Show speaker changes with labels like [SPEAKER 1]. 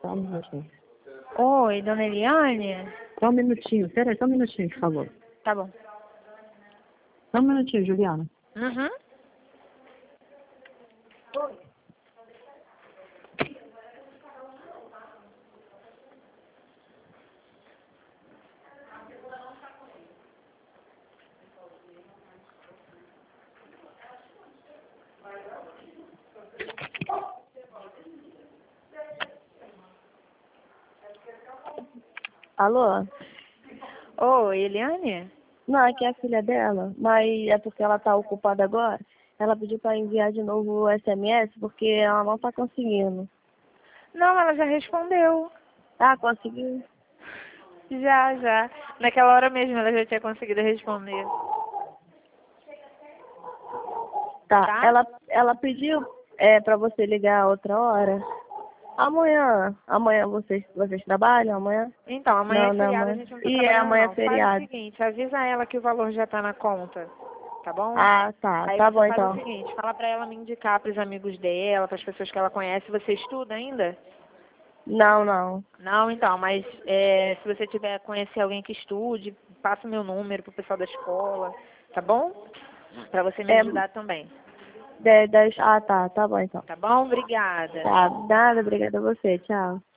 [SPEAKER 1] Só um minutinho.
[SPEAKER 2] Oi, dona Eliane?
[SPEAKER 1] Só um minutinho. Peraí, só um minutinho, por favor.
[SPEAKER 2] Tá bom.
[SPEAKER 1] Só um minutinho, Juliana.
[SPEAKER 2] Uhum.
[SPEAKER 3] Alô?
[SPEAKER 2] Oi, Eliane?
[SPEAKER 3] Não, aqui é a filha dela, mas é porque ela tá ocupada agora. Ela pediu para enviar de novo o SMS porque ela não tá conseguindo.
[SPEAKER 2] Não, ela já respondeu.
[SPEAKER 3] Ah, conseguiu?
[SPEAKER 2] Já. Naquela hora mesmo ela já tinha conseguido responder.
[SPEAKER 3] Tá.
[SPEAKER 2] Tá?
[SPEAKER 3] Ela pediu para você ligar outra hora. Amanhã vocês trabalham amanhã?
[SPEAKER 2] Então, amanhã é
[SPEAKER 3] Não,
[SPEAKER 2] feriado, a
[SPEAKER 3] amanhã.
[SPEAKER 2] gente não tá
[SPEAKER 3] E
[SPEAKER 2] trabalhando
[SPEAKER 3] amanhã é
[SPEAKER 2] não. Faz o
[SPEAKER 3] feriado.
[SPEAKER 2] seguinte, avisa ela que o valor já tá na conta, tá bom?
[SPEAKER 3] Ah, tá.
[SPEAKER 2] Aí
[SPEAKER 3] Tá
[SPEAKER 2] você
[SPEAKER 3] bom
[SPEAKER 2] faz o
[SPEAKER 3] então.
[SPEAKER 2] seguinte, fala pra ela me indicar pros amigos dela, pras pessoas que ela conhece. Você estuda ainda?
[SPEAKER 3] Não.
[SPEAKER 2] Não, então, mas se você tiver conhecer alguém que estude, passa o meu número pro pessoal da escola, tá bom? Pra você me
[SPEAKER 3] É,
[SPEAKER 2] ajudar também.
[SPEAKER 3] tá bom então.
[SPEAKER 2] Tá bom? Obrigada.
[SPEAKER 3] Tá, nada, obrigada a você. Tchau.